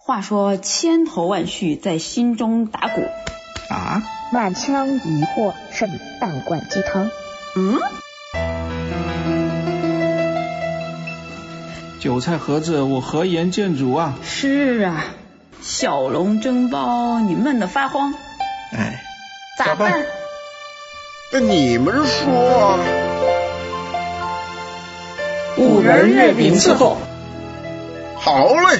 话说千头万绪在心中打鼓啊， 满腔疑惑胜半罐鸡汤。 韭菜盒子我何言见主啊？ 是啊，小笼蒸包你闷得发慌， 哎， 咋办？ 那你们说五仁月饼伺候。 好嘞。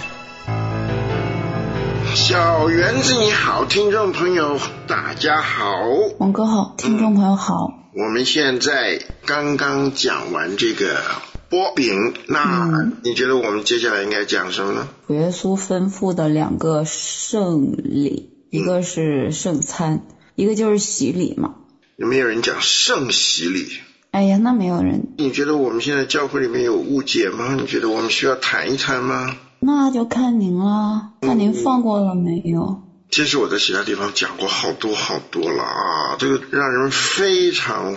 小园子你好，听众朋友大家好， 王哥好，听众朋友好。 我们现在刚刚讲完这个波饼，那你觉得我们接下来应该讲什么呢？ 主耶稣吩咐的两个圣礼，一个是圣餐，一个就是洗礼嘛。 有没有人讲圣洗礼？ 哎呀，那没有人。 你觉得我们现在教会里面有误解吗？你觉得我们需要谈一谈吗？ 那就看您了，看您放过了没有。 其实我在其他地方讲过好多了啊，这个让人非常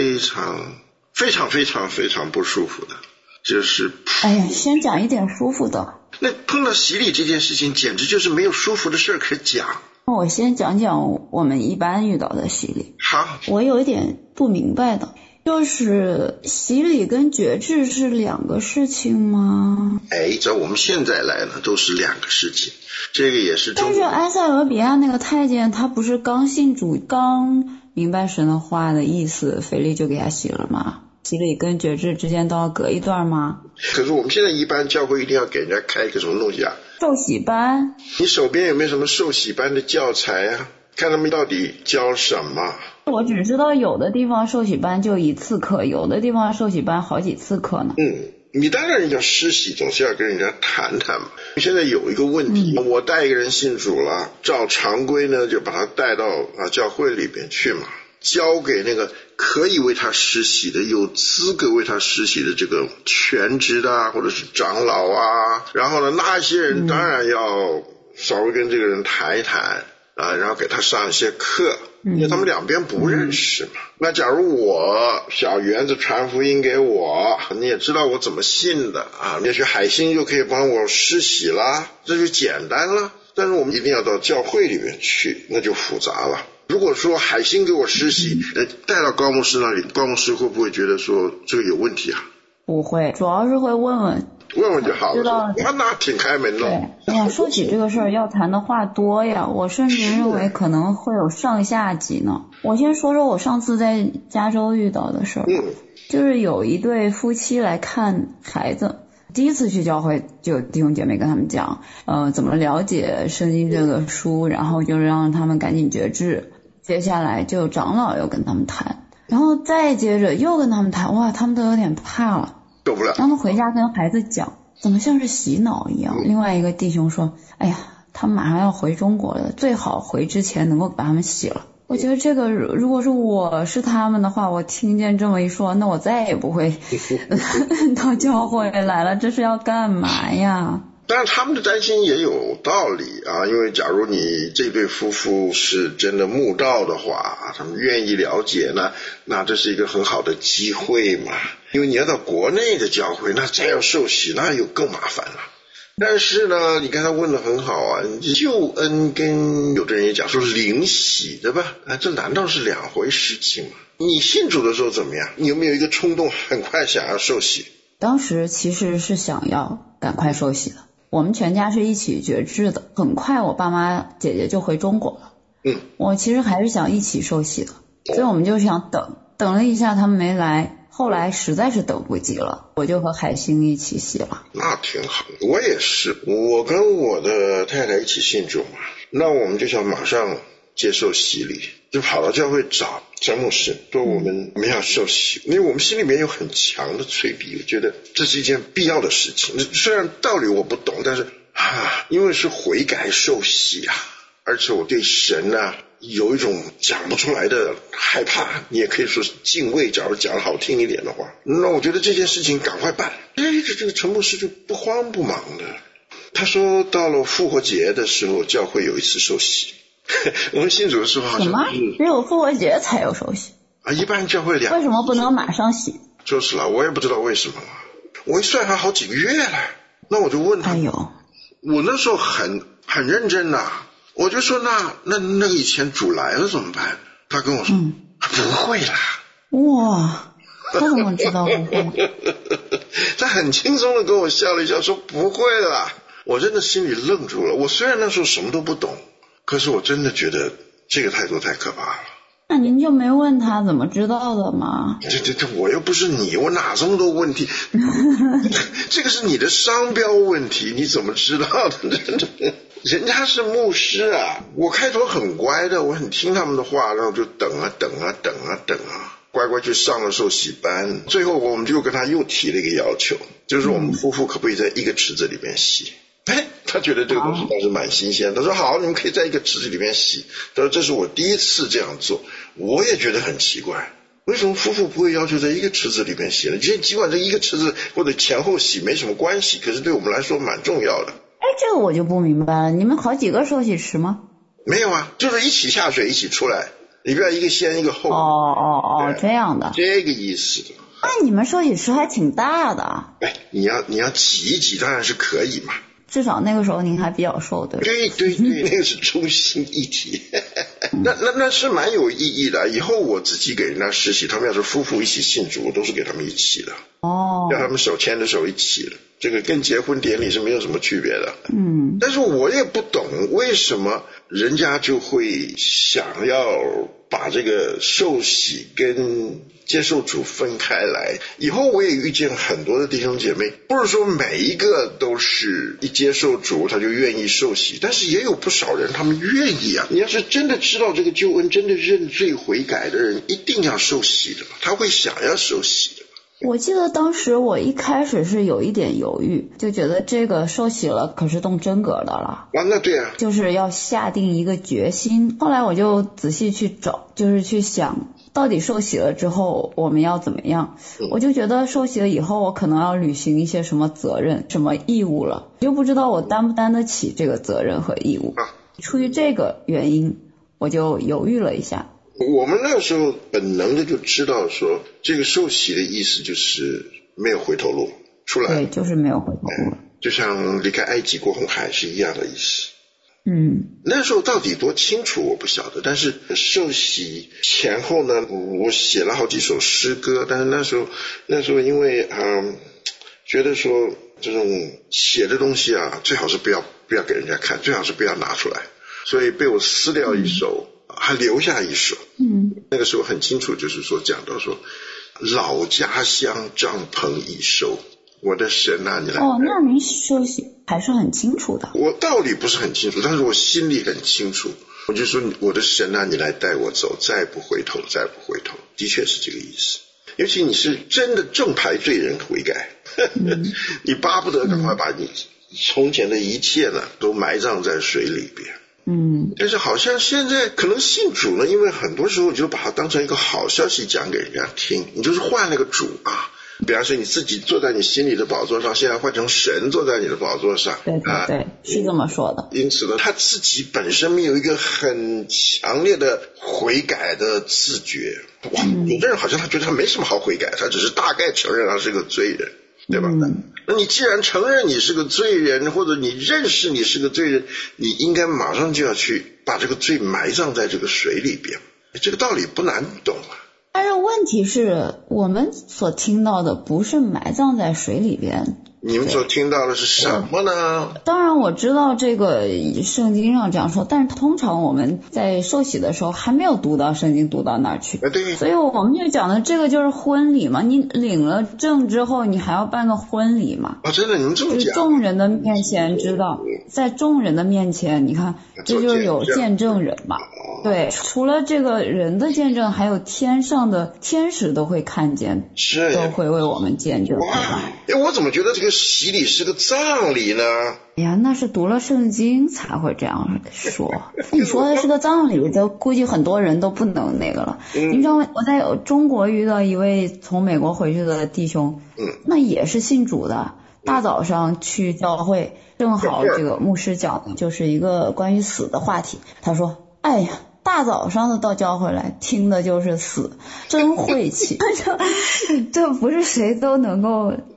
不舒服的，就是哎呀，先讲一点舒服的。 那碰到洗礼这件事情，简直就是没有舒服的事可讲。 我先讲讲我们一般遇到的洗礼。 好， 我有一点不明白的，就是洗礼跟决志是两个事情吗？ 在我们现在来呢，都是两个事情。这个也是中国。 但是埃塞俄比亚那个太监，他不是刚信主，刚明白神的话的意思，腓力就给他洗了吗？洗礼跟决志之间都要隔一段吗？ 可是我们现在一般教会一定要给人家开一个什么东西啊？ 受洗班。 你手边有没有什么受洗班的教材啊？看他们到底教什么？ 我只知道有的地方受洗班就一次课，有的地方受洗班好几次课呢。 你当然要施洗，总是要跟人家谈谈嘛。现在有一个问题，我带一个人信主了，照常规呢就把他带到教会里边去嘛，交给那个可以为他施洗的、有资格为他施洗的这个全职的或者是长老啊，然后呢那些人当然要稍微跟这个人谈一谈然后给他上一些课，因为他们两边不认识嘛。那假如我小园子传福音给我，你也知道我怎么信的啊，也许海星就可以帮我施洗啦，这就简单了。但是我们一定要到教会里面去，那就复杂了。如果说海星给我施洗，带到高牧师那里，高牧师会不会觉得说这个有问题啊？ 不会，主要是会问问就好了，那挺开门的。 对，哎呀，受洗这个事儿要谈的话多呀，我甚至认为可能会有上下集呢。我先说说我上次在加州遇到的事儿，就是有一对夫妻来看孩子，第一次去教会就有弟兄姐妹跟他们讲，怎么了解圣经这个书，然后就让他们赶紧决志。接下来就长老又跟他们谈，然后再接着又跟他们谈，哇，他们都有点怕了。 受不了， 让他回家跟孩子讲，怎么像是洗脑一样。另外一个弟兄说，哎呀，他们马上要回中国了，最好回之前能够把他们洗了。我觉得这个如果是我是他们的话，我听见这么一说，那我再也不会到教会来了，这是要干嘛呀？ 当然他们的担心也有道理啊，因为假如你这对夫妇是真的慕道的话，他们愿意了解呢，那这是一个很好的机会嘛。因为你要到国内的教会，那再要受洗，那又更麻烦了。但是呢，你刚才问得很好啊，救恩跟有的人也讲说灵洗，对吧？这难道是两回事情吗？你信主的时候怎么样？你有没有一个冲动，很快想要受洗？ 当时其实是想要赶快受洗的。我们全家是一起决志的，很快我爸妈姐姐就回中国了。我其实还是想一起受洗的，所以我们就想等了一下他们没来，后来实在是等不及了，我就和海星一起洗了。那挺好，我也是，我跟我的太太一起信主嘛，那我们就想马上接受洗礼，就跑到教会找詹牧师说我们要受洗，因为我们心里面有很强的催逼，我觉得这是一件必要的事情。虽然道理我不懂，但是因为是悔改受洗啊，而且我对神有一种讲不出来的害怕，你也可以说是敬畏，假如讲好听一点的话，那我觉得这件事情赶快办。这个陈牧师就不慌不忙的，他说到了复活节的时候教会有一次受洗。我们信主的时候好像什么只有复活节才有受洗一般教会为什么不能马上洗？ 就是了，我也不知道为什么了。我一算还好几个月了，那我就问他，我那时候很很认真的。我就说那个以前煮来了怎么办？他跟我说不会啦。 哇，他怎么知道不会？ 他很轻松的跟我笑了一笑，说不会啦。我真的心里愣住了。我虽然那时候什么都不懂，可是我真的觉得这个态度太可怕了。 那您就没问他怎么知道的吗？ 这我又不是你，我哪这么多问题？这个是你的商标问题，你怎么知道的？人家是牧师啊，我开头很乖的，我很听他们的话，然后就等啊，乖乖去上了受洗班。最后我们就跟他又提了一个要求，就是我们夫妇可不可以在一个池子里面洗？他觉得这个东西倒是蛮新鲜的。他说好，你们可以在一个池子里面洗。他说这是我第一次这样做，我也觉得很奇怪，为什么夫妇不会要求在一个池子里面洗呢？尽管这一个池子或者前后洗没什么关系，可是对我们来说蛮重要的。 这个我就不明白了，你们好几个受洗池吗？ 没有啊，就是一起下水一起出来，你不要一个先一个后。 这样的， 这个意思的。 那你们受洗池还挺大的。 你要挤一挤当然是可以嘛。 至少那个时候您还比较瘦，对吧？ 对，那个是中心一体。那是蛮有意义的。以后我自己给人家实习，他们要是夫妇一起信主，我都是给他们一起的。叫他们手牵着手一起的，这个跟结婚典礼是没有什么区别的。但是我也不懂为什么人家就会想要把这个受洗跟接受主分开来。以后我也遇见很多的弟兄姐妹，不是说每一个都是一接受主他就愿意受洗，但是也有不少人他们愿意啊。你要是真的知道这个救恩，真的认罪悔改的人，一定要受洗的嘛，他会想要受洗的。 我记得当时我一开始是有一点犹豫，就觉得这个受洗了可是动真格的了。 那对啊， 就是要下定一个决心。后来我就仔细去找，就是去想到底受洗了之后我们要怎么样。我就觉得受洗了以后我可能要履行一些什么责任什么义务了，就不知道我担不担得起这个责任和义务。出于这个原因我就犹豫了一下。 我们那个时候本能的就知道说，这个受洗的意思就是没有回头路，出来。 对，就是没有回头路。 就像离开埃及过红海是一样的意思。那时候到底多清楚我不晓得，但是受洗前后呢，我写了好几首诗歌，但是那时候因为觉得说这种写的东西啊，最好是不要给人家看，最好是不要拿出来，所以被我撕掉一首，还留下一首。那个时候很清楚，就是说讲到说老家乡帐篷已收，我的神啊，你来。 那您受洗还是很清楚的。 我道理不是很清楚，但是我心里很清楚。我就说我的神啊，你来带我走，再不回头，再不回头。的确是这个意思。尤其你是真的正牌罪人悔改，你巴不得赶快把你从前的一切呢都埋葬在水里边。但是好像现在可能信主呢，因为很多时候就把它当成一个好消息讲给人家听，你就是换了个主啊。比方说你自己坐在你心里的宝座上，现在换成神坐在你的宝座上。 对，是这么说的。 因此呢，他自己本身没有一个很强烈的悔改的自觉。有的人好像他觉得他没什么好悔改，他只是大概承认他是个罪人，对吧？那你既然承认你是个罪人，或者你认识你是个罪人，你应该马上就要去把这个罪埋葬在这个水里边。这个道理不难懂啊。 但是问题是我们所听到的不是埋葬在水里边， 你们所听到的是什么呢？ 当然我知道这个圣经上这样说，但是通常我们在受洗的时候还没有读到圣经读到那儿去。 对， 所以我们就讲的这个就是婚礼嘛，你领了证之后你还要办个婚礼嘛。 真的，你们这么讲， 就是众人的面前知道，在众人的面前，你看这就是有见证人嘛。对，除了这个人的见证，还有天上的天使都会看见，都会为我们见证。 我怎么觉得这个洗礼是个葬礼呢？ 那是读了圣经才会这样说。你说的是个葬礼，就估计很多人都不能那个了。你知道我在中国遇到一位从美国回去的弟兄，那也是信主的，大早上去教会，正好这个牧师讲的就是一个关于死的话题。他说哎呀，大早上的到教会来听的就是死，真晦气。这不是谁都能够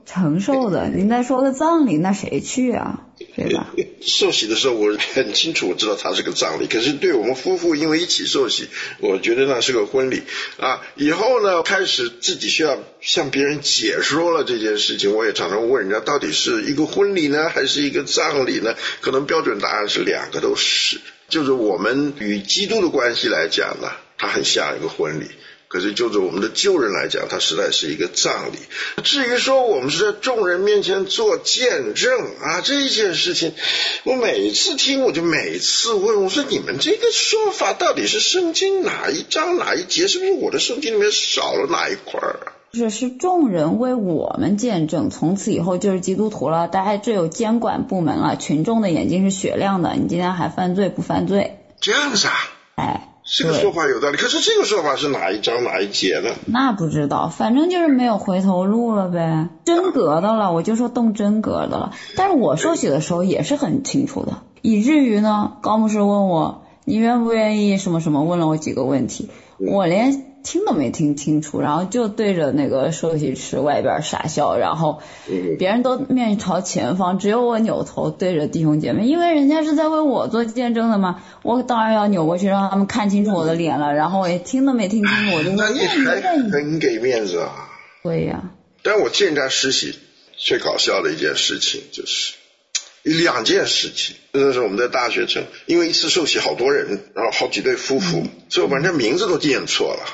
承受的。您再说个葬礼，那谁去啊？对吧？ 受洗的时候我很清楚，我知道它是个葬礼，可是对我们夫妇因为一起受洗，我觉得那是个婚礼啊。以后呢，开始自己需要向别人解说了这件事情，我也常常问人家到底是一个婚礼呢还是一个葬礼呢？可能标准答案是两个都是。就是我们与基督的关系来讲呢，它很像一个婚礼，可是就着我们的旧人来讲，它实在是一个葬礼。至于说我们是在众人面前做见证啊，这件事情我每次听我就每次问，我说你们这个说法到底是圣经哪一章哪一节，是不是我的圣经里面少了哪一块啊？ 是众人为我们见证，从此以后就是基督徒了，大家这有监管部门了，群众的眼睛是雪亮的，你今天还犯罪不犯罪？ 这样子啊？ 哎， 这个说法有道理，可是这个说法是哪一章哪一节呢？ 那不知道，反正就是没有回头路了呗，真格的了，我就说动真格的了。但是我受洗的时候也是很清楚的，以至于呢，高牧师问我你愿不愿意什么什么，问了我几个问题，我连听都没听清楚，然后就对着那个受洗池外边傻笑，然后别人都面朝前方，只有我扭头对着弟兄姐妹，因为人家是在为我做见证的嘛，我当然要扭过去让他们看清楚我的脸了，然后我也听都没听清楚，我就说那你还很给面子啊。 对呀。 但我见人家实习最搞笑的一件事情就是两件事情，那是我们在大学城，因为一次受洗好多人，然后好几对夫妇，所以我把人家名字都念错了。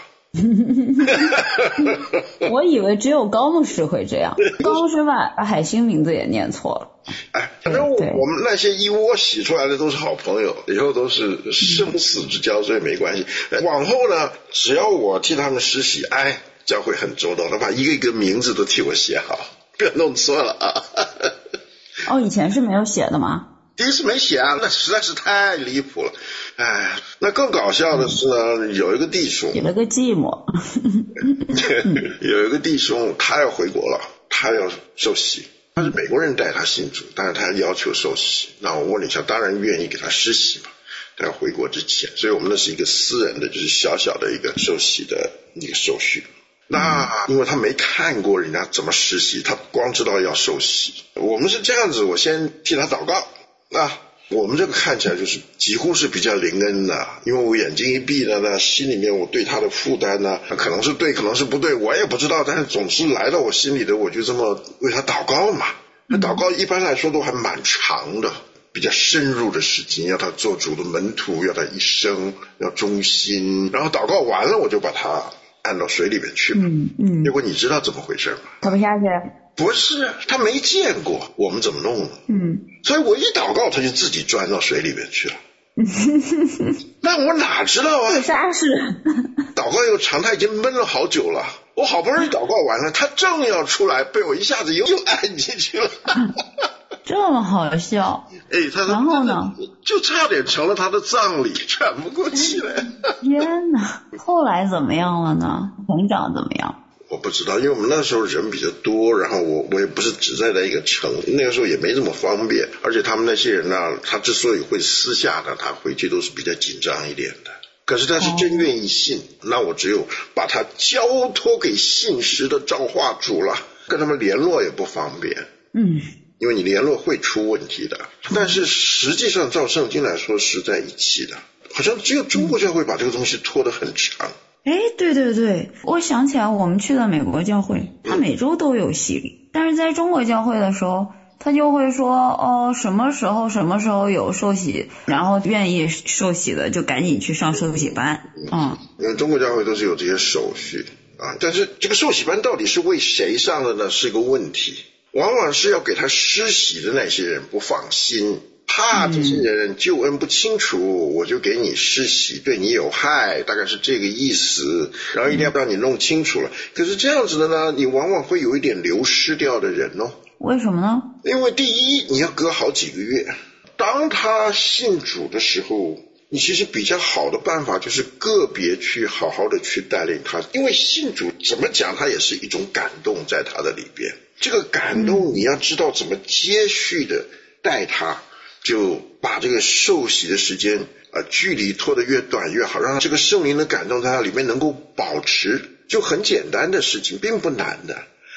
我以为只有高牧师会这样，高牧师把海星名字也念错了。 哎，反正我们那些一窝洗出来的都是好朋友，以后都是生死之交，所以没关系。往后呢，只要我替他们施洗，哎，教会很周到，他把一个一个名字都替我写好，不要弄错了啊。 哦，以前是没有写的吗？ 第一次没写啊，那实在是太离谱了。哎，那更搞笑的是呢，有一个弟兄写了个寂寞。 有一个弟兄他要回国了，他要受洗，他是美国人带他信主，但是他要求受洗，那我问了一下，当然愿意给他施洗嘛，他要回国之前，所以我们那是一个私人的，就是小小的一个受洗的一个手续。那因为他没看过人家怎么施洗，他光知道要受洗。我们是这样子，我先替他祷告啊。我们这个看起来就是几乎是比较灵恩的，因为我眼睛一闭了呢，心里面我对他的负担呢，可能是对，可能是不对，我也不知道，但是总是来到我心里的，我就这么为他祷告嘛。那祷告一般来说都还蛮长的，比较深入的事情，要他做主的门徒，要他一生要忠心，然后祷告完了，我就把他按到水里面去了。结果你知道怎么回事吗？ 他不下去？ 不是，他没见过我们怎么弄的。所以我一祷告，他就自己钻到水里面去了。那我哪知道啊？ 啥事？ 祷告又长，他已经闷了好久了。我好不容易祷告完了，他正要出来，被我一下子又按进去了。 这么好笑。 哎， 然后呢？ 就差点成了他的葬礼，喘不过气来。 天哪！后来怎么样了呢？成长怎么样？ 我不知道，因为我们那时候人比较多，然后我也不是只在一个城，那个时候也没这么方便，而且他们那些人呢，他之所以会私下的，他回去都是比较紧张一点的。可是他是真愿意信，那我只有把他交托给信实的造化主了，跟他们联络也不方便。因为你联络会出问题的。但是实际上照圣经来说是在一起的，好像只有中国教会把这个东西拖得很长。 哎，对对对，我想起来我们去了美国教会，他每周都有洗礼，但是在中国教会的时候，他就会说什么时候有受洗，然后愿意受洗的就赶紧去上受洗班。 中国教会都是有这些手续啊，但是这个受洗班到底是为谁上的呢？是一个问题。往往是要给他施洗的那些人不放心，怕这些人救恩不清楚，我就给你施洗，对你有害，大概是这个意思，然后一定要让你弄清楚了。可是这样子的呢，你往往会有一点流失掉的人哦。 为什么呢？ 因为第一，你要隔好几个月，当他信主的时候，你其实比较好的办法就是个别去好好的去带领他，因为信主怎么讲，他也是一种感动在他的里边。这个感动你要知道怎么接续的带他，就把这个受洗的时间距离拖得越短越好，让这个圣灵的感动在他里面能够保持，就很简单的事情，并不难的。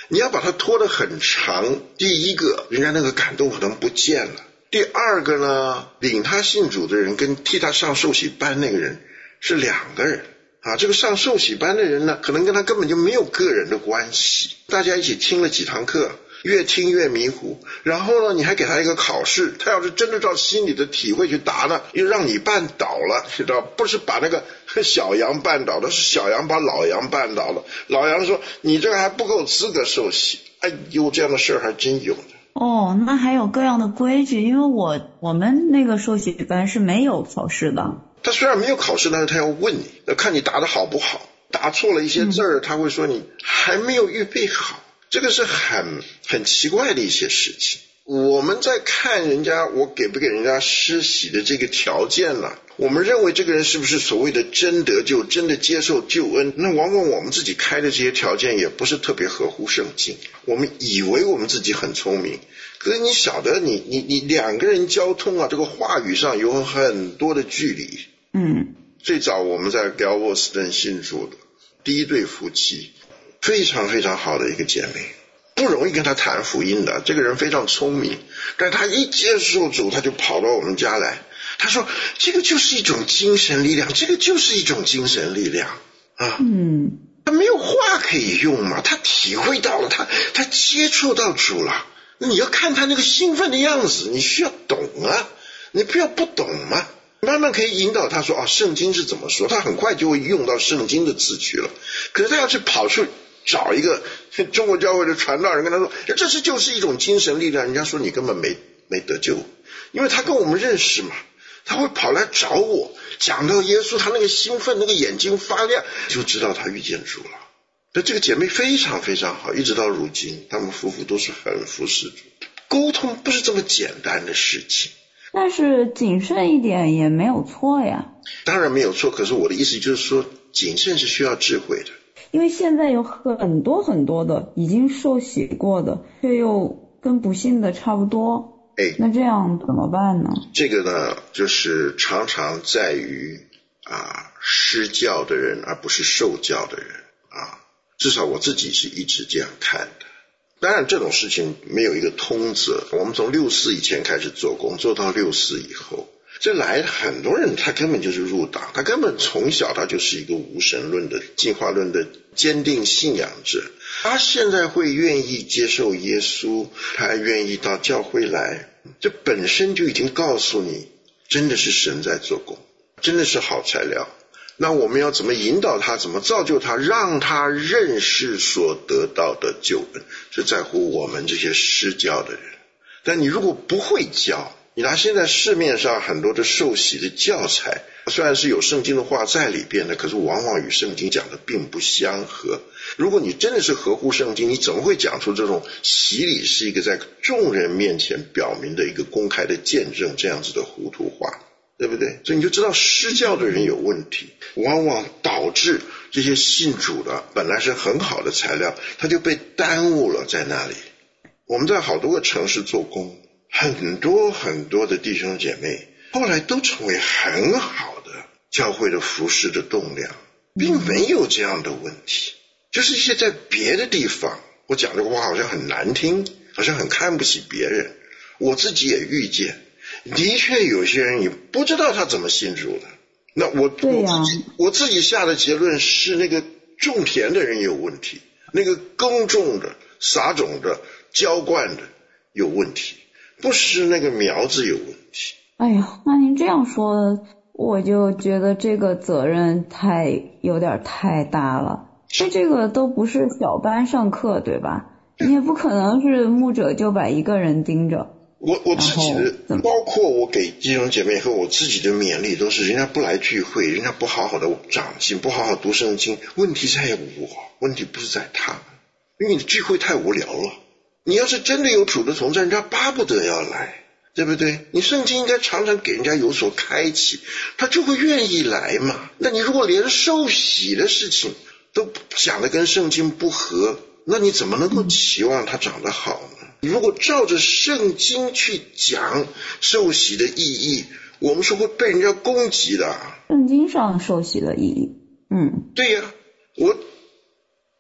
你要把它拖得很长，第一个人家那个感动可能不见了，第二个呢，领他信主的人跟替他上受洗班那个人是两个人啊。这个上受洗班的人呢，可能跟他根本就没有个人的关系，大家一起听了几堂课，越听越迷糊，然后呢你还给他一个考试，他要是真的照心里的体会去答呢，又让你绊倒了，知道不是把那个小羊绊倒的，是小羊把老羊绊倒了，老羊说你这个还不够资格受洗。哎呦，这样的事儿还真有的。 哦，那还有各样的规矩，因为我们那个受洗班是没有考试的。 他虽然没有考试，但是他要问你，看你答得好不好，答错了一些字儿，他会说你还没有预备好。这个是很奇怪的一些事情。我们在看人家我给不给人家施洗的这个条件呢，我们认为这个人是不是所谓的真得救，真的接受救恩，那往往我们自己开的这些条件也不是特别合乎圣经。我们以为我们自己很聪明，可是你晓得你两个人交通啊，这个话语上有很多的距离。最早我们在 Galveston 信主的第一对夫妻，非常非常好的一个姐妹，不容易跟他谈福音的，这个人非常聪明，但他一接受主他就跑到我们家来，他说这个就是一种精神力量，这个就是一种精神力量啊。他没有话可以用嘛，他体会到了，他接触到主了，你要看他那个兴奋的样子，你需要懂啊，你不要不懂嘛，慢慢可以引导他说啊，圣经是怎么说，他很快就会用到圣经的字句了。可是他要去跑去找一个中国教会的传道人跟他说这就是一种精神力量，人家说你根本没得救，因为他跟我们认识嘛，他会跑来找我，讲到耶稣，他那个兴奋，那个眼睛发亮，就知道他遇见主了。那这个姐妹非常非常好，一直到如今他们夫妇都是很服侍主。沟通不是这么简单的事情， 但是谨慎一点也没有错呀。 当然没有错，可是我的意思就是说谨慎是需要智慧的。 因为现在有很多很多的已经受洗过的，却又跟不信的差不多，那这样怎么办呢？ 这个呢，就是常常在于施教的人而不是受教的人啊，至少我自己是一直这样看的。当然这种事情没有一个通则，我们从64以前开始做工，做到64以后，这来很多人他根本就是入党，他根本从小他就是一个无神论的进化论的坚定信仰者，他现在会愿意接受耶稣，他还愿意到教会来，这本身就已经告诉你真的是神在做工，真的是好材料。那我们要怎么引导他，怎么造就他，让他认识所得到的救恩，是在乎我们这些施教的人。但你如果不会教，你拿现在市面上很多的受洗的教材，虽然是有圣经的话在里边的，可是往往与圣经讲的并不相合。如果你真的是合乎圣经，你怎么会讲出这种洗礼是一个在众人面前表明的一个公开的见证这样子的糊涂话，对不对？所以你就知道施教的人有问题，往往导致这些信主的本来是很好的材料，他就被耽误了在那里。我们在好多个城市做工，很多很多的弟兄姐妹后来都成为很好的教会的服事的栋梁，并没有这样的问题。就是一些在别的地方，我讲这个话好像很难听，好像很看不起别人，我自己也遇见，的确有些人你不知道他怎么信主的。那我自己下的结论是那个种田的人有问题，那个耕种的撒种的浇灌的有问题，不是那个苗子有问题。 哎呀，那您这样说我就觉得这个责任有点太大了。这个都不是小班上课对吧？你也不可能是牧者就把一个人盯着。 我自己的，包括我给弟兄姐妹和我自己的勉励都是，人家不来聚会，人家不好好的长进，不好好读圣经，问题在我，问题不是在他们，因为你聚会太无聊了。你要是真的有主的同在，人家巴不得要来，对不对？你圣经应该常常给人家有所开启，他就会愿意来嘛。那你如果连受洗的事情都讲得跟圣经不合，那你怎么能够期望他长得好呢？如果照着圣经去讲受洗的意义，我们是会被人家攻击的。 圣经上受洗的意义， 对呀，我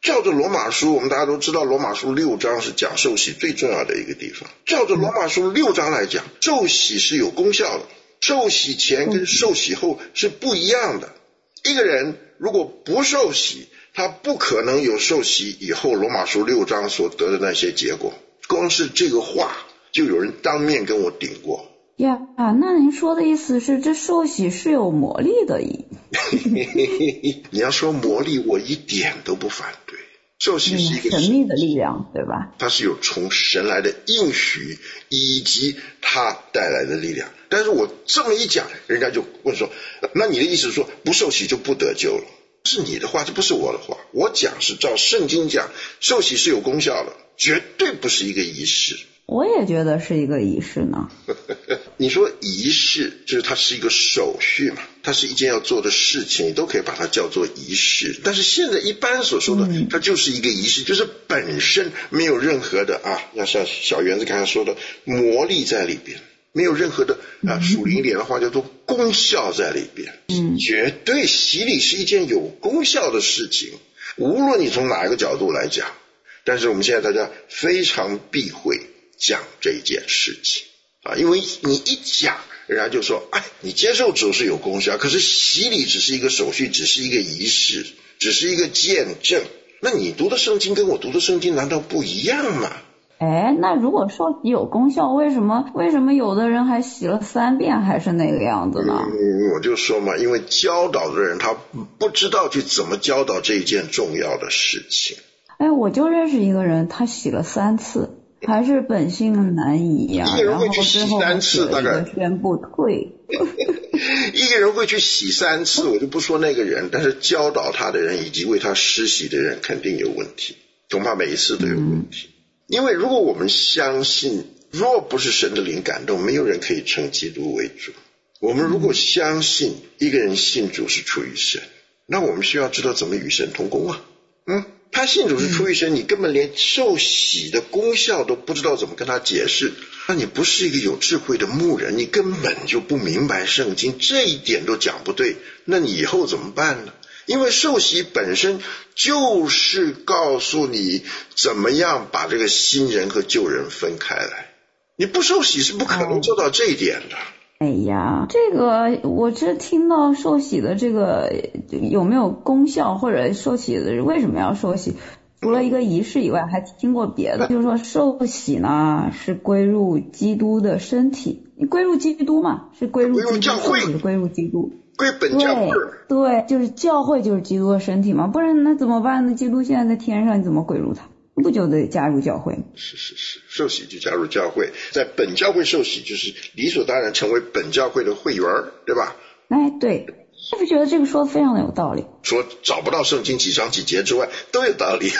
照着罗马书，我们大家都知道罗马书6章是讲受洗最重要的一个地方。照着罗马书6章来讲，受洗是有功效的，受洗前跟受洗后是不一样的。一个人如果不受洗，他不可能有受洗以后罗马书6章所得的那些结果。光是这个话就有人当面跟我顶过。 呀，那您说的意思是这受洗是有魔力的意你要说魔力，我一点都不反对。受洗是一个神秘的力量，对吧？ 它是有从神来的应许以及它带来的力量。但是我这么一讲，人家就问说，那你的意思是说不受洗就不得救了？是你的话，这不是我的话。我讲是照圣经讲，受洗是有功效的，绝对不是一个仪式。 我也觉得是一个仪式呢。 你说仪式就是它是一个手续嘛，它是一件要做的事情，你都可以把它叫做仪式。但是现在一般所说的它就是一个仪式，就是本身没有任何的像小园子刚才说的魔力在里边，没有任何的属灵一点的话叫做功效在里边。绝对洗礼是一件有功效的事情，无论你从哪一个角度来讲。但是我们现在大家非常避讳讲这件事情因为你一讲，人家就说你接受主是有功效，可是洗礼只是一个手续，只是一个仪式，只是一个见证。那你读的圣经跟我读的圣经难道不一样吗？ 那如果受洗有功效，为什么有的人还洗了3遍还是那个样子呢？ 我就说嘛，因为教导的人他不知道去怎么教导这一件重要的事情。 我就认识一个人，他洗了3次，还是本性难移呀。 一个人会去洗3次，大概宣布退。 一个人会去洗3次，我就不说那个人，但是教导他的人以及为他施洗的人肯定有问题，恐怕每一次都有问题。因为如果我们相信，若不是神的灵感动，没有人可以称基督为主。我们如果相信一个人信主是出于神，那我们需要知道怎么与神同工他信主是出于神，你根本连受洗的功效都不知道怎么跟他解释，那你不是一个有智慧的牧人，你根本就不明白圣经，这一点都讲不对，那你以后怎么办呢？因为受洗本身就是告诉你怎么样把这个新人和旧人分开来，你不受洗是不可能做到这一点的。 这个我这听到受洗的这个有没有功效，或者受洗的为什么要受洗，除了一个仪式以外还听过别的，就是说受洗呢是归入基督的身体，你归入基督嘛，是归入教会， 是归入基督， 归本教会。 对，就是教会就是基督的身体嘛，不然那怎么办呢？基督现在在天上，你怎么归入他？不就得加入教会？ 是，受洗就加入教会，在本教会受洗就是理所当然成为本教会的会员，对吧？ 对，我不觉得这个说的非常的有道理， 说找不到圣经几章几节之外都有道理。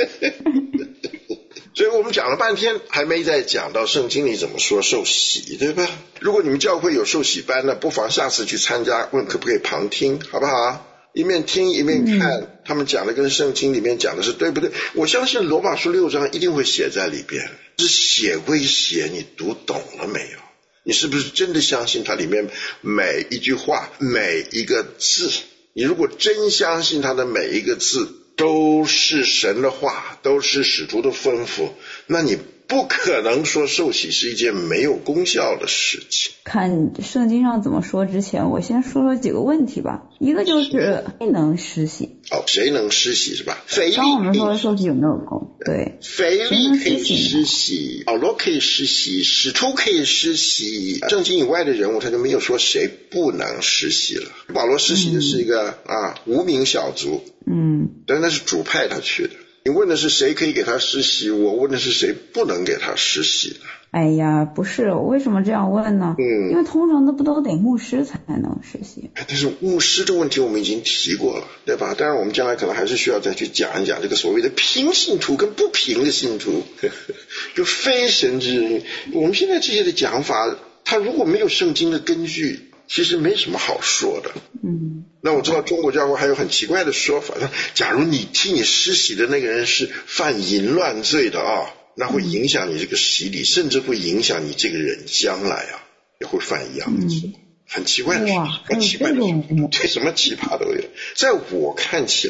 所以我们讲了半天还没再讲到圣经里怎么说受洗，对吧？如果你们教会有受洗班，那不妨下次去参加，问可不可以旁听，好不好？一面听一面看他们讲的跟圣经里面讲的是对不对。我相信罗马书6章一定会写在里边，是写归写，你读懂了没有？你是不是真的相信它里面每一句话每一个字？你如果真相信它的每一个字都是神的话，都是使徒的吩咐，那你不可能说受洗是一件没有功效的事情。 看圣经上怎么说之前，我先说几个问题吧。一个就是谁能施洗？ 谁能施洗是吧？腓力， 刚我们说受洗有没有功？对， 腓力可以施洗，保罗可以施洗，使徒可以施洗，圣经以外的人物他就没有说谁不能施洗了。保罗施洗的是一个无名小卒，但那是主派他去的。你问的是谁可以给他施洗，我问的是谁不能给他施洗呢？ 不是，我为什么这样问呢？因为通常不都得牧师才能施洗。 但是牧师的问题我们已经提过了，对吧？当然我们将来可能还是需要再去讲一讲这个所谓的平信徒跟不平的信徒，就非神之人。我们现在这些的讲法，他如果没有圣经的根据，其实没什么好说的。那我知道中国教会还有很奇怪的说法，假如你替你施洗的那个人是犯淫乱罪的那会影响你这个洗礼，甚至会影响你这个人将来也会犯一样的罪。很奇怪的说法，很奇怪的说法，对，什么奇葩都有。在我看起来，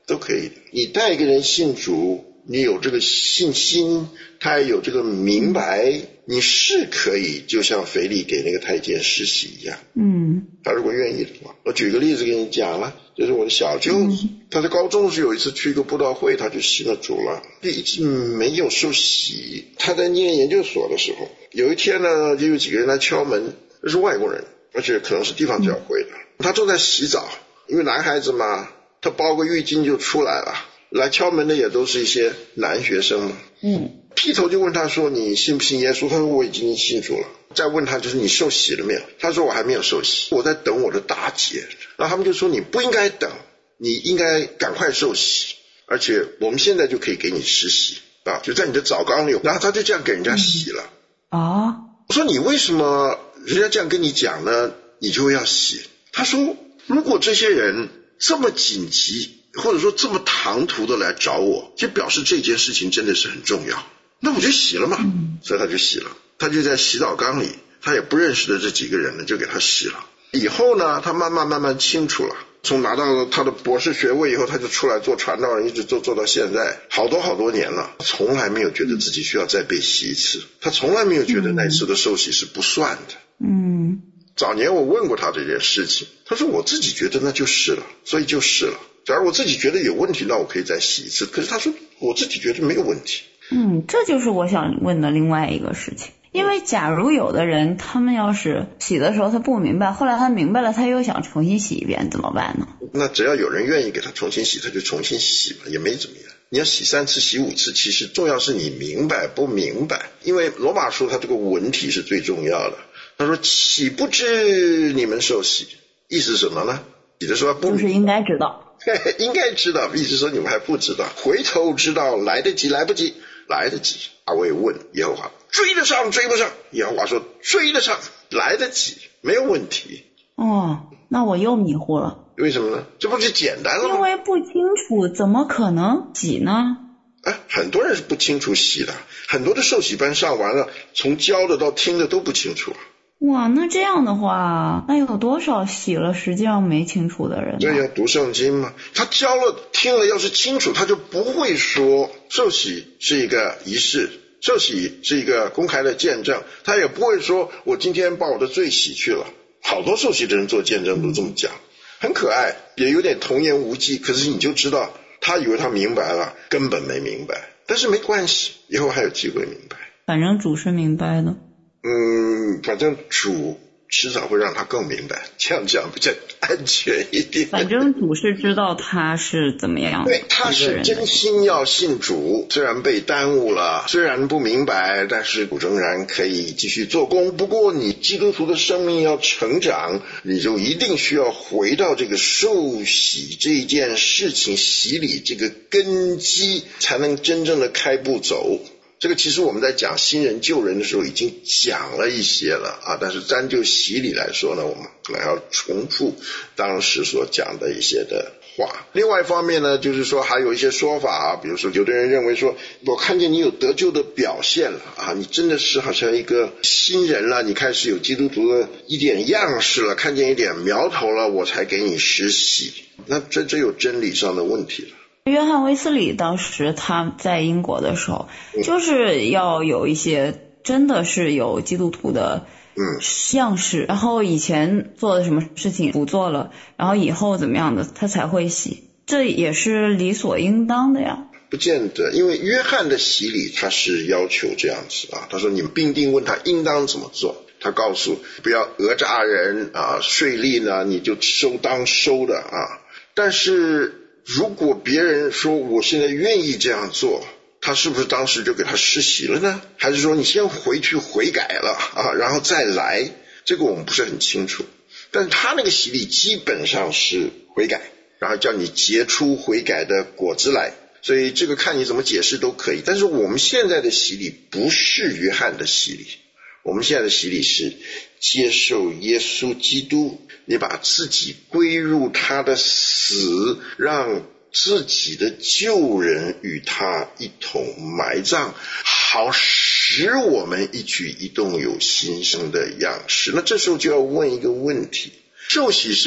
都可以的。你带一个人信主，你有这个信心，他也有这个明白，你是可以就像腓力给那个太监施洗一样。他如果愿意的话，我举个例子给你讲了，就是我的小舅子，他在高中时有一次去一个布道会，他就信了主了，一直没有受洗。他在念研究所的时候，有一天呢，就有几个人来敲门，这是外国人，而且可能是地方教会的。他正在洗澡，因为男孩子嘛，他包个浴巾就出来了，来敲门的也都是一些男学生嘛。劈头就问他说你信不信耶稣，他说我已经信主了。再问他就是你受洗了没有，他说我还没有受洗，我在等我的大姐。然后他们就说你不应该等，你应该赶快受洗，而且我们现在就可以给你施洗啊，就在你的澡缸里。然后他就这样给人家洗了。我说你为什么人家这样跟你讲呢，你就要洗？他说如果这些人这么紧急或者说这么唐突的来找我，就表示这件事情真的是很重要，那我就洗了嘛。所以他就洗了，他就在洗澡缸里，他也不认识的这几个人呢就给他洗了。以后呢他慢慢清楚了，从拿到他的博士学位以后，他就出来做传道人，一直做到现在好多年了，从来没有觉得自己需要再被洗一次，他从来没有觉得那次的受洗是不算的。早年我问过他这件事情，他说我自己觉得那就是了，所以就是了。假如我自己觉得有问题，那我可以再洗一次，可是他说我自己觉得没有问题。 这就是我想问的另外一个事情。因为假如有的人他们要是洗的时候他不明白，后来他明白了，他又想重新洗一遍，怎么办呢？ 那只要有人愿意给他重新洗，他就重新洗嘛，也没怎么样。你要洗3次洗5次，其实重要是你明白不明白。因为罗马书他这个文体是最重要的，他说岂不知你们受洗，意思是什么呢？洗的时候不就是应该知道应该知道，意思说你们还不知道，回头知道来得及来不及？来得及。大卫问耶和华追得上追不上，耶和华说追得上，来得及，没有问题。 那我又迷糊了。 为什么呢？这不是简单了吗？ 因为不清楚怎么可能洗呢？ 很多人是不清楚洗的，很多的受洗班上完了，从教的到听的都不清楚。 哇，那这样的话，那有多少洗了实际上没清楚的人呢？ 这要读圣经嘛，他教了听了要是清楚，他就不会说受洗是一个仪式，受洗是一个公开的见证，他也不会说我今天把我的罪洗去了。好多受洗的人做见证都这么讲，很可爱，也有点童言无忌，可是你就知道他以为他明白了，根本没明白。但是没关系，以后还有机会明白。 反正主是明白的。 反正主迟早会让他更明白，这样讲比较安全一点。 反正主是知道他是怎么样， 对，他是真心要信主，虽然被耽误了，虽然不明白，但是仍然可以继续做工。不过你基督徒的生命要成长，你就一定需要回到这个受洗这件事情，洗礼这个根基，才能真正的开步走。这个其实我们在讲新人救人的时候已经讲了一些了但是单就洗礼来说呢，我们可能要重复当时所讲的一些的话。另外一方面呢，就是说还有一些说法比如说有的人认为说我看见你有得救的表现了你真的是好像一个新人了，你开始有基督徒的一点样式了，看见一点苗头了，我才给你施洗。那这有真理上的问题了。 约翰卫斯理当时他在英国的时候就是要有一些真的是有基督徒的样式，然后以前做的什么事情不做了，然后以后怎么样的他才会洗，这也是理所应当的呀。 不见得，因为约翰的洗礼他是要求这样子他说你们并定问他应当怎么做，他告诉不要讹诈人税吏呢你就当收的但是如果别人说我现在愿意这样做，他是不是当时就给他施洗了呢？还是说你先回去悔改了然后再来？这个我们不是很清楚，但是他那个洗礼基本上是悔改，然后叫你结出悔改的果子来，所以这个看你怎么解释都可以。但是我们现在的洗礼不是约翰的洗礼，我们现在的洗礼是接受耶稣基督，你把自己归入他的死，让自己的旧人与他一同埋葬，好使我们一举一动有新生的样式。那这时候就要问一个问题，受洗是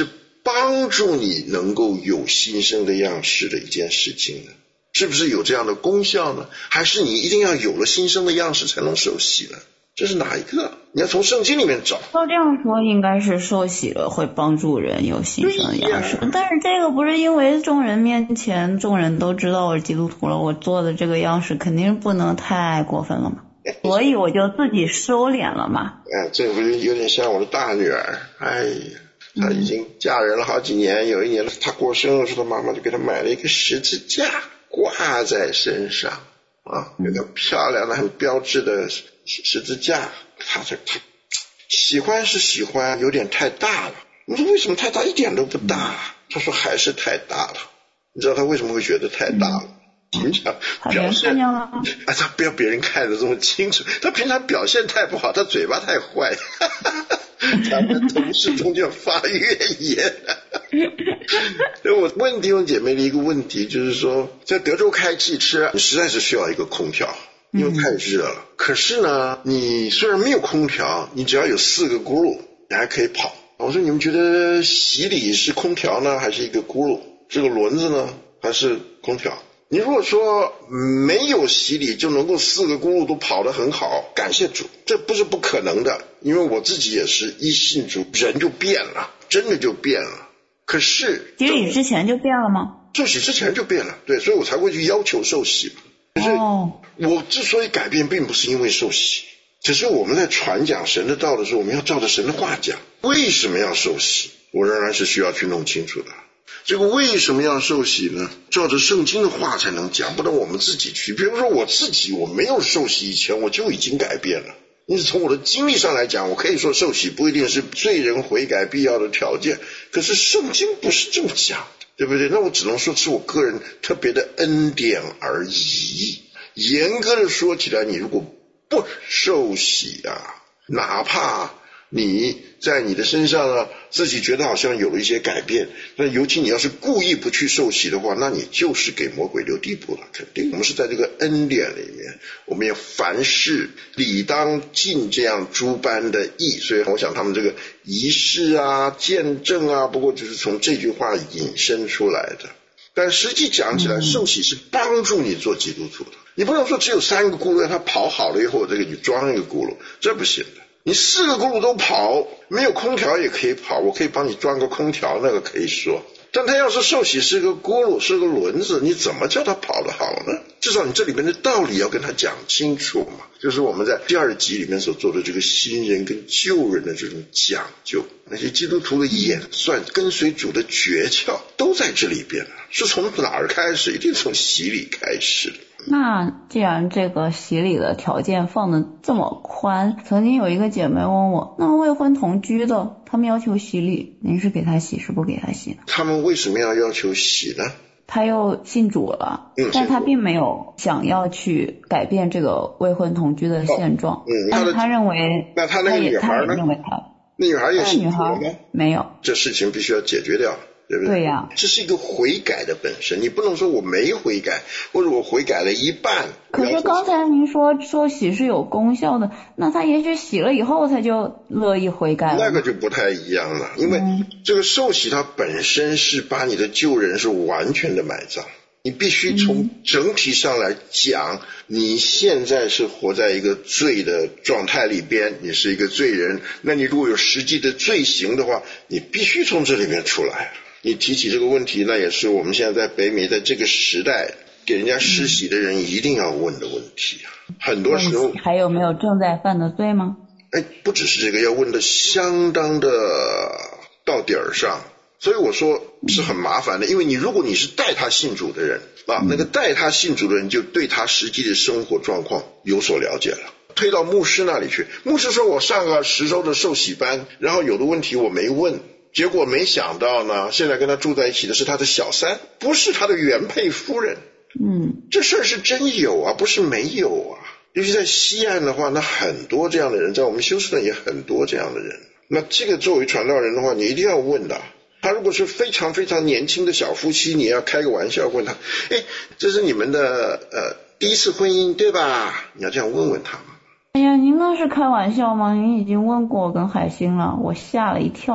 帮助你能够有新生的样式的一件事情呢？是不是有这样的功效呢？还是你一定要有了新生的样式才能受洗呢？这是哪一个？你要从圣经里面找。 照这样说，应该是受洗了会帮助人有新生的样式。但是这个不是因为众人面前，众人都知道我是基督徒了，我做的这个样式肯定不能太过分了嘛，所以我就自己收敛了嘛。 这不有点像我的大女儿，哎呀，她已经嫁人了好几年，有一年她过生日时候，她妈妈就给她买了一个十字架挂在身上啊，有个漂亮的很标志的十字架。她喜欢是喜欢，有点太大了。你说为什么太大？一点都不大。她说还是太大了。你知道她为什么会觉得太大了？平常表现他不要别人看得这么清楚，他平常表现太不好，他嘴巴太坏，咱们同事中间发怨言。我问弟兄姐妹的一个问题就是说，在德州开汽车你实在是需要一个空调，因为太热了。可是呢，你虽然没有空调，你只要有4个轱辘你还可以跑。我说你们觉得洗礼是空调呢，还是一个轱辘？这个轮子呢，还是空调？你如果说没有洗礼就能够4个轱辘都跑得很好，感谢主，这不是不可能的。因为我自己也是一信主，人就变了，真的就变了。可是洗礼之前就变了吗？ 受洗之前就变了，对，所以我才会去要求受洗。可是我之所以改变，并不是因为受洗，只是我们在传讲神的道的时候，我们要照着神的话讲。为什么要受洗？我仍然是需要去弄清楚的。这个为什么要受洗呢？照着圣经的话才能讲，不能我们自己去。比如说我没有受洗以前，我就已经改变了。因此从我的经历上来讲，我可以说受洗不一定是罪人悔改必要的条件，可是圣经不是这么讲的，对不对？那我只能说是我个人特别的恩典而已。严格的说起来，你如果不受洗啊，哪怕你在你的身上呢，自己觉得好像有了一些改变，那尤其你要是故意不去受洗的话，那你就是给魔鬼留地步了，肯定。我们是在这个恩典里面，我们要凡事理当尽这样诸般的义。所以我想他们这个仪式啊、见证啊，不过就是从这句话引申出来的。但实际讲起来，受洗是帮助你做基督徒的。你不能说只有3个轱辘，他跑好了以后再给你装一个轱辘，这不行的。你4个轱辘都跑，没有空调也可以跑，我可以帮你装个空调，那个可以说。但他要是受洗是个轱辘，是个轮子，你怎么叫他跑得好呢？至少你这里面的道理要跟他讲清楚嘛。就是我们在第2集里面所做的这个新人跟旧人的这种讲究，那些基督徒的演算，跟随主的诀窍都在这里边了。是从哪儿开始？一定从洗礼开始的。 那既然这个洗礼的条件放得这么宽，曾经有一个姐妹问我，那未婚同居的他们要求洗礼，您是给他洗是不给他洗呢？ 他们为什么要求洗呢？ 他又信主了，但他并没有想要去改变这个未婚同居的现状。但是他认为， 那他那个女孩呢？那女孩也信主了吗？ 没有。 这事情必须要解决掉。对不对？ 对呀， 这是一个悔改的本身，你不能说我没悔改，或者我悔改了一半。 可是刚才您说受洗是有功效的，那他也许洗了以后他就乐意悔改了。 那个就不太一样了，因为这个受洗它本身是把你的旧人是完全的埋葬。你必须从整体上来讲，你现在是活在一个罪的状态里边，你是一个罪人，那你如果有实际的罪行的话，你必须从这里面出来。你提起这个问题，那也是我们现在在北美在这个时代给人家施洗的人一定要问的问题啊。很多时候还有没有正在犯的罪吗？ 不只是这个，要问的相当的到点儿上。所以我说是很麻烦的，因为如果你是带他信主的人啊，那个带他信主的人就对他实际的生活状况有所了解了。推到牧师那里去，牧师说我上个10周的受洗班，然后有的问题我没问，结果没想到呢，现在跟他住在一起的是他的小三，不是他的原配夫人。这事儿是真有啊，不是没有啊。尤其在西岸的话，那很多这样的人，在我们休斯顿也很多这样的人。那这个作为传道人的话，你一定要问的。他如果是非常非常年轻的小夫妻，你要开个玩笑问他，这是你们的第一次婚姻对吧？你要这样问问他。 哎呀，您那是开玩笑吗？您已经问过我跟海星了，我吓了一跳呢。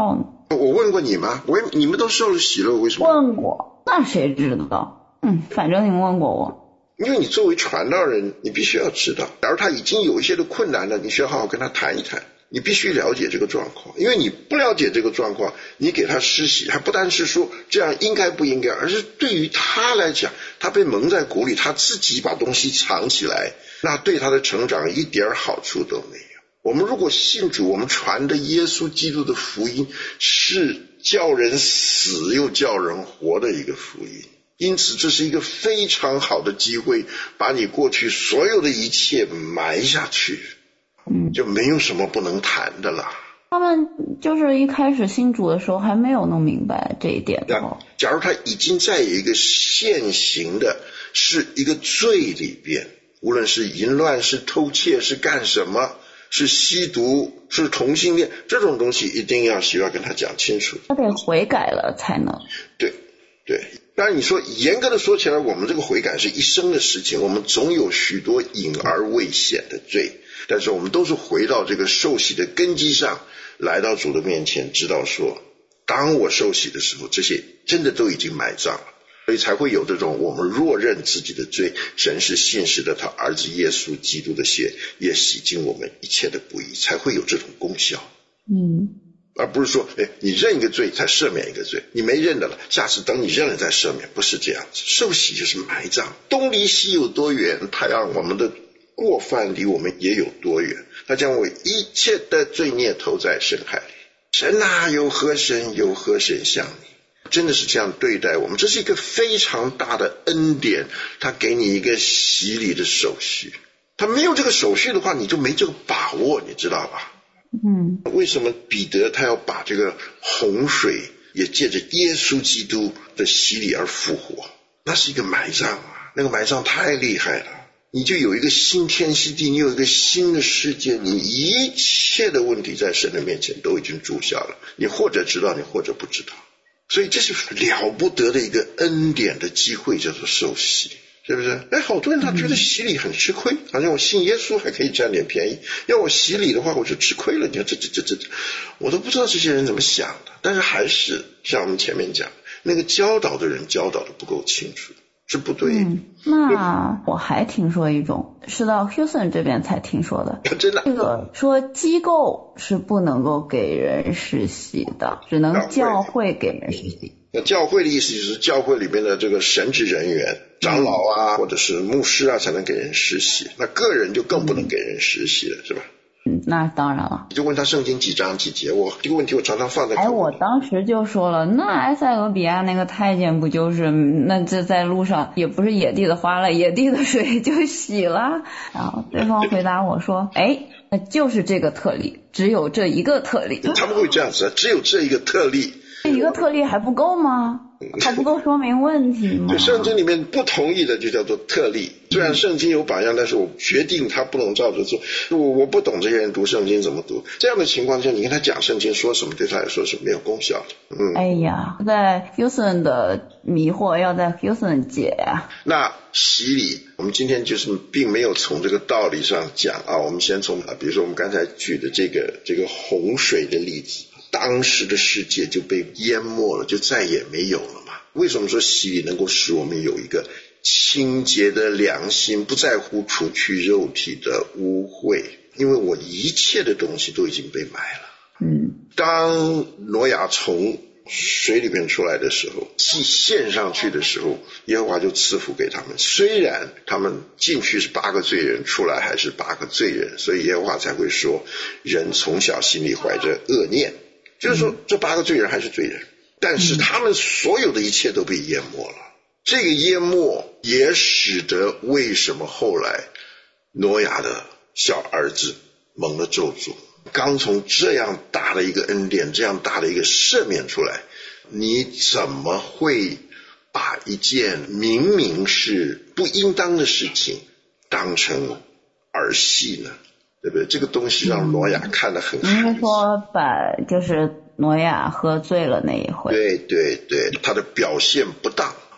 我问过你吗？你们都受了洗了，为什么？ 问过，那谁知道？反正你们问过我。 因为你作为传道人，你必须要知道，假如他已经有一些的困难了，你需要好好跟他谈一谈，你必须了解这个状况。因为你不了解这个状况，你给他施洗，还不单是说这样应该不应该，而是对于他来讲，他被蒙在鼓里，他自己把东西藏起来，那对他的成长一点好处都没有。我们如果信主，我们传的耶稣基督的福音是叫人死又叫人活的一个福音，因此这是一个非常好的机会，把你过去所有的一切埋下去，就没有什么不能谈的了。 他们就是一开始信主的时候还没有弄明白这一点的。 假如他已经在一个现行的是一个罪里边，无论是淫乱，是偷窃，是干什么，是吸毒，是同性恋，这种东西一定要需要跟他讲清楚， 他得悔改了才能。 对，当然你说严格的说起来，我们这个悔改是一生的事情，我们总有许多隐而未显的罪，但是我们都是回到这个受洗的根基上，来到主的面前，知道说当我受洗的时候，这些真的都已经埋葬了，所以才会有这种我们若认自己的罪，神是信实的，他儿子耶稣基督的血也洗净我们一切的不义，才会有这种功效。而不是说你认一个罪才赦免一个罪，你没认的了，下次等你认了再赦免，不是这样子。受洗就是埋葬，东离西有多远，他让我们的过犯离我们也有多远，他将为一切的罪孽投在深海里。神啊，有何神像你？真的是这样对待我们，这是一个非常大的恩典，他给你一个洗礼的手续，他没有这个手续的话，你就没这个把握，你知道吧？为什么彼得他要把这个洪水也借着耶稣基督的洗礼而复活？那是一个埋葬啊，那个埋葬太厉害了，你就有一个新天新地，你有一个新的世界，你一切的问题在神的面前都已经注销了，你或者知道，你或者不知道。所以这是了不得的一个恩典的机会，叫做受洗，是不是？好多人他觉得洗礼很吃亏，好像我信耶稣还可以占点便宜，要我洗礼的话我就吃亏了。你看这我都不知道这些人怎么想的。但是还是像我们前面讲，那个教导的人教导的不够清楚，是不对的。 那我还听说一种，是到 Houston 这边才听说的， 真的， 这个说机构是不能够给人施洗的，只能教会给人施洗。 那教会的意思就是教会里面的这个神职人员，长老啊，或者是牧师啊，才能给人施洗，那个人就更不能给人施洗了，是吧？ 那当然了。 你就问他圣经几章几节，我这个问题我常常放在口里。 我当时就说了，那埃塞俄比亚那个太监不就是那这在路上也不是野地的花了，野地的水就洗了。然后对方回答我说那就是这个特例，只有这一个特例。 他们会这样子，只有这一个特例。 这一个特例还不够吗？还不够说明问题吗？ 对，圣经里面不同意的就叫做特例。虽然圣经有榜样，但是我决定他不能照着做。我不懂这些人读圣经怎么读，这样的情况下，你跟他讲圣经说什么，对他来说是没有功效的。 在 Houston 的迷惑要在 Houston 解啊。 那洗礼，我们今天就是并没有从这个道理上讲啊，我们先从比如说我们刚才举的这个洪水的例子。当时的世界就被淹没了，就再也没有了嘛。为什么说洗礼能够使我们有一个清洁的良心，不在乎除去肉体的污秽？因为我一切的东西都已经被埋了。当挪亚从水里面出来的时候，祭献上去的时候，耶和华就赐福给他们。虽然他们进去是8个罪人，出来还是8个罪人，所以耶和华才会说，人从小心里怀着恶念。就是说这8个罪人还是罪人，但是他们所有的一切都被淹没了。这个淹没也使得为什么后来挪亚的小儿子蒙了咒诅。刚从这样大的一个恩典，这样大的一个赦免出来，你怎么会把一件明明是不应当的事情当成儿戏呢？对不对？这个东西让挪亚看得很害怕。 你是说就是挪亚喝醉了那一回？ 对，他的表现不当，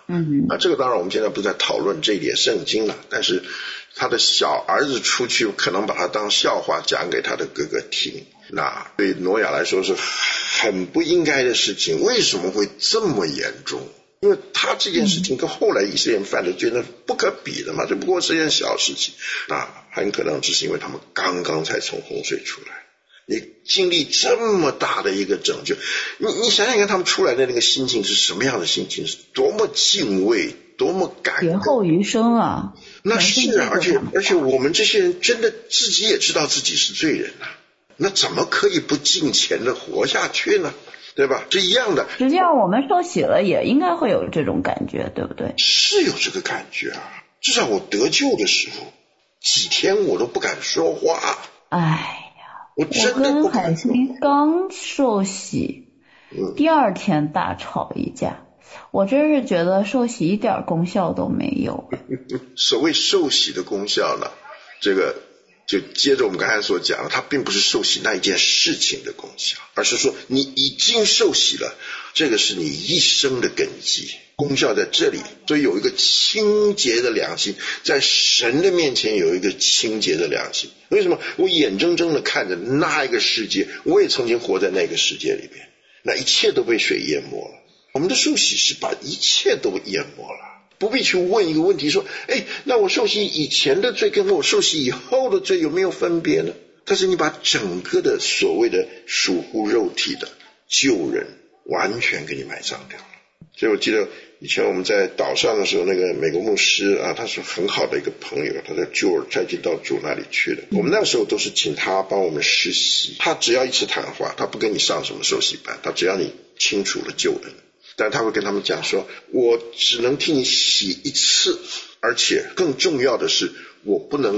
这个当然我们现在不在讨论这一点圣经了，但是他的小儿子出去可能把他当笑话讲给他的哥哥听，那对挪亚来说是很不应该的事情。为什么会这么严重？因为他这件事情跟后来以色列人犯的罪那不可比的嘛，这不过是一件小事情，那很可能只是因为他们刚刚才从洪水出来，你经历这么大的一个拯救，你想想看他们出来的那个心情是什么样的心情，是多么敬畏，多么感恩， 劫后余生啊。 那是啊，而且我们这些人真的自己也知道自己是罪人啊，那怎么可以不敬虔的活下去呢？对吧？这一样的。 实际上我们受洗了也应该会有这种感觉，对不对？ 是有这个感觉啊，至少我得救的时候几天我都不敢说话。 哎呀， 我真的不敢说话。 我跟海清刚受洗，第二天大吵一架，我真是觉得受洗一点功效都没有。 所谓受洗的功效呢，这个就接着我们刚才所讲的，它并不是受洗那一件事情的功效，而是说你已经受洗了，这个是你一生的根基，功效在这里。所以有一个清洁的良心，在神的面前有一个清洁的良心。为什么？我眼睁睁的看着那一个世界，我也曾经活在那个世界里边，那一切都被水淹没了。我们的受洗是把一切都淹没了，不必去问一个问题说，那我受洗以前的罪跟我受洗以后的罪有没有分别呢？但是你把整个的所谓的属乎肉体的救人完全给你埋葬掉了。所以我记得以前我们在岛上的时候，那个美国牧师啊，他是很好的一个朋友，他在救尔再去到主那里去的。我们那时候都是请他帮我们实习，他只要一次谈话，他不跟你上什么受洗班，他只要你清楚了救恩，但他会跟他们讲说，我只能替你洗一次，而且更重要的是我不能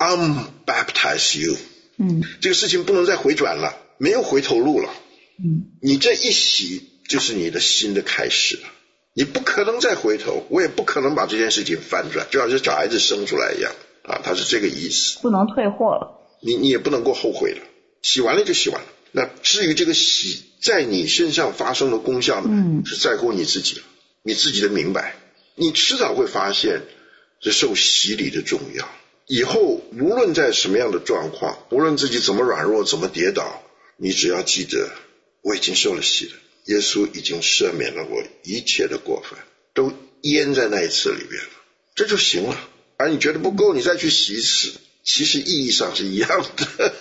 unbaptize you，这个事情不能再回转了，没有回头路了，你这一洗就是你的新的开始了，你不可能再回头，我也不可能把这件事情翻转，就好像小孩子生出来一样啊，他是这个意思， 不能退货了， 你也不能够后悔了，洗完了就洗完了。那至于这个洗在你身上发生的功效呢，是在乎你自己了，你自己的明白，你迟早会发现这受洗礼的重要。以后无论在什么样的状况，无论自己怎么软弱怎么跌倒，你只要记得我已经受了洗了，耶稣已经赦免了我一切的过犯，都淹在那一次里边了，这就行了。而你觉得不够，你再去洗一次，其实意义上是一样的。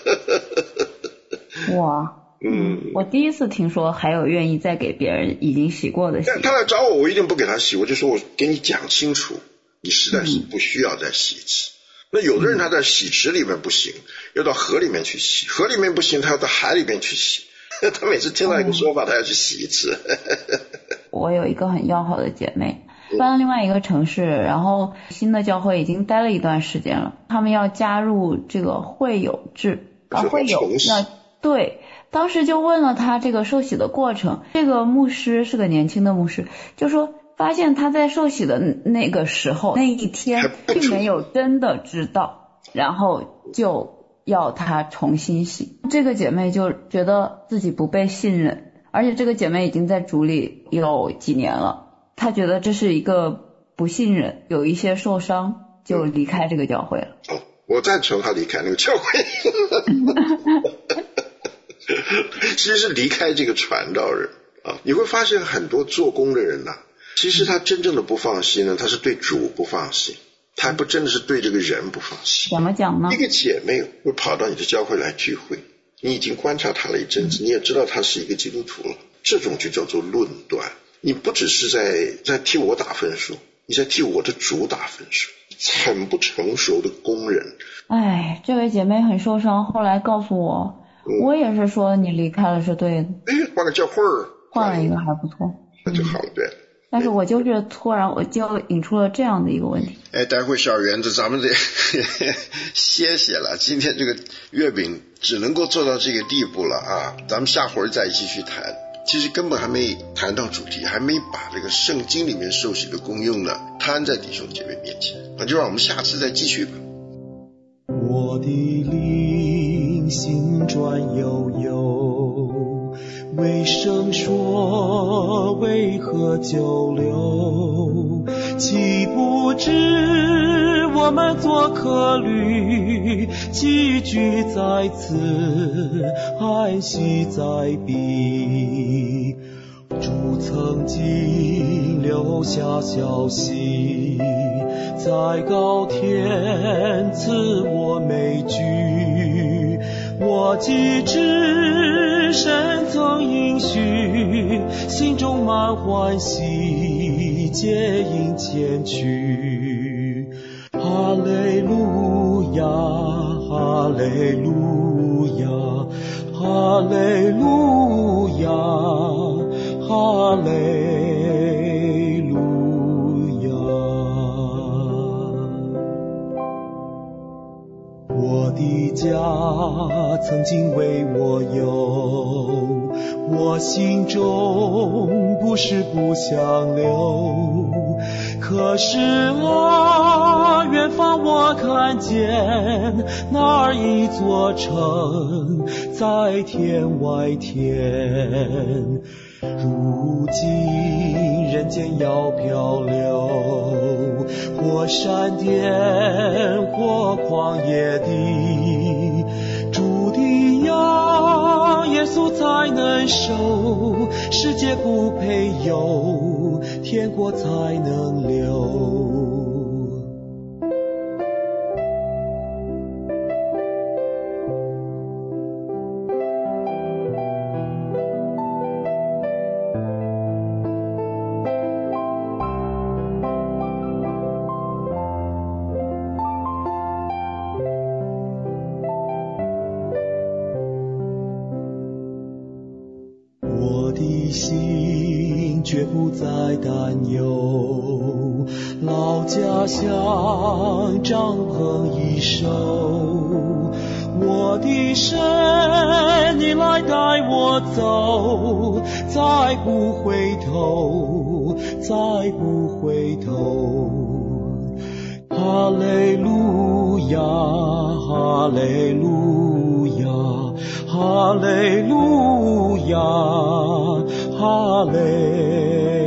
哇，我第一次听说还有愿意再给别人已经洗过的洗。 他来找我，我一定不给他洗，我就说我给你讲清楚，你实在是不需要再洗一次。那有的人他在洗池里面不行，要到河里面去洗，河里面不行，他要到海里面去洗。他每次听到一个说法，他要去洗一次。 我有一个很要好的姐妹，搬到另外一个城市，然后新的教会已经待了一段时间了，他们要加入这个会友制，会友要对，当时就问了他这个受洗的过程，这个牧师是个年轻的牧师，就说发现他在受洗的那个时候那一天并没有真的知道，然后就要他重新洗。这个姐妹就觉得自己不被信任，而且这个姐妹已经在主里有几年了，她觉得这是一个不信任，有一些受伤，就离开这个教会了。 我赞成她离开那个教会。其实是离开这个传道人啊，你会发现很多做工的人啊，其实他真正的不放心呢，他是对主不放心，他还不真的是对这个人不放心。 怎么讲呢？ 一个姐妹会跑到你的教会来聚会，你已经观察她了一阵子，你也知道她是一个基督徒了，这种就叫做论断。你不只是在替我打分数，你在替我的主打分数，很不成熟的工人。 这位姐妹很受伤，后来告诉我，我也是说你离开了是对的。 换个教会换了一个还不错， 那就好了，对。 但是我就是突然我就引出了这样的一个问题。 待会小园子咱们得歇歇了，今天这个月饼只能够做到这个地步了啊，咱们下回再继续谈。其实根本还没谈到主题，还没把这个圣经里面受洗的功用呢摊在弟兄姐妹面前，那就让我们下次再继续吧。我的灵心转悠悠， 为生说为何久留？岂不知我们做客旅，寄居在此，安息在彼。主曾经留下消息，在高天赐我美居。我既知神曾应许，心中满欢喜，皆因前去。哈利路亚，哈利路亚，哈利路亚，哈利路亚。我的家曾经为我有，我心中不是不想留。可是啊，远方我看见那儿一座城，在天外天。如今人间要漂流，或山巅或旷野地，主的羊耶稣才能收，世界不配有，天国才能留。心绝不再担忧，老家乡帐篷已收。我的神，你来带我走，再不回头，再不回头。哈利路亚，哈利路亚，哈利路亚，哈利